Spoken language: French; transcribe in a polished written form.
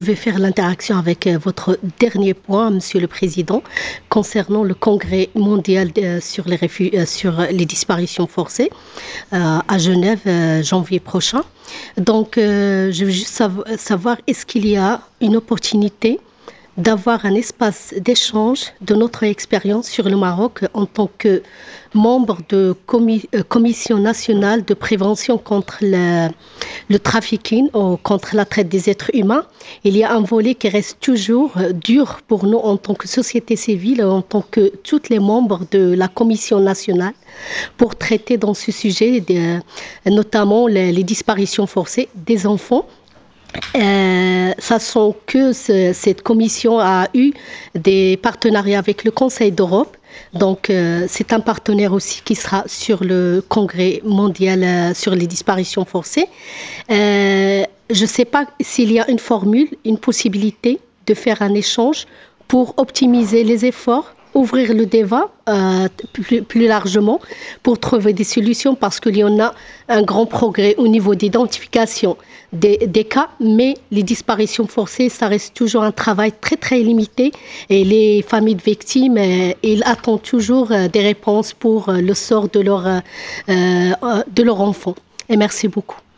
vais faire l'interaction avec votre dernier point, Monsieur le Président, concernant le Congrès mondial sur les disparitions forcées à Genève, janvier prochain. Donc, je veux juste savoir, est-ce qu'il y a une opportunité d'avoir un espace d'échange de notre expérience sur le Maroc en tant que membre de Commission nationale de prévention contre le trafficking ou contre la traite des êtres humains. Il y a un volet qui reste toujours dur pour nous en tant que société civile, en tant que tous les membres de la Commission nationale, pour traiter dans ce sujet, notamment les disparitions forcées des enfants. Sachant que cette commission a eu des partenariats avec le Conseil d'Europe. Donc, c'est un partenaire aussi qui sera sur le Congrès mondial sur les disparitions forcées. Je ne sais pas s'il y a une formule, une possibilité de faire un échange pour optimiser les efforts, ouvrir le débat plus largement pour trouver des solutions parce qu'il y en a un grand progrès au niveau d'identification des cas, mais les disparitions forcées, ça reste toujours un travail très très limité et les familles de victimes, ils attendent toujours des réponses pour le sort de leur enfant. Et merci beaucoup.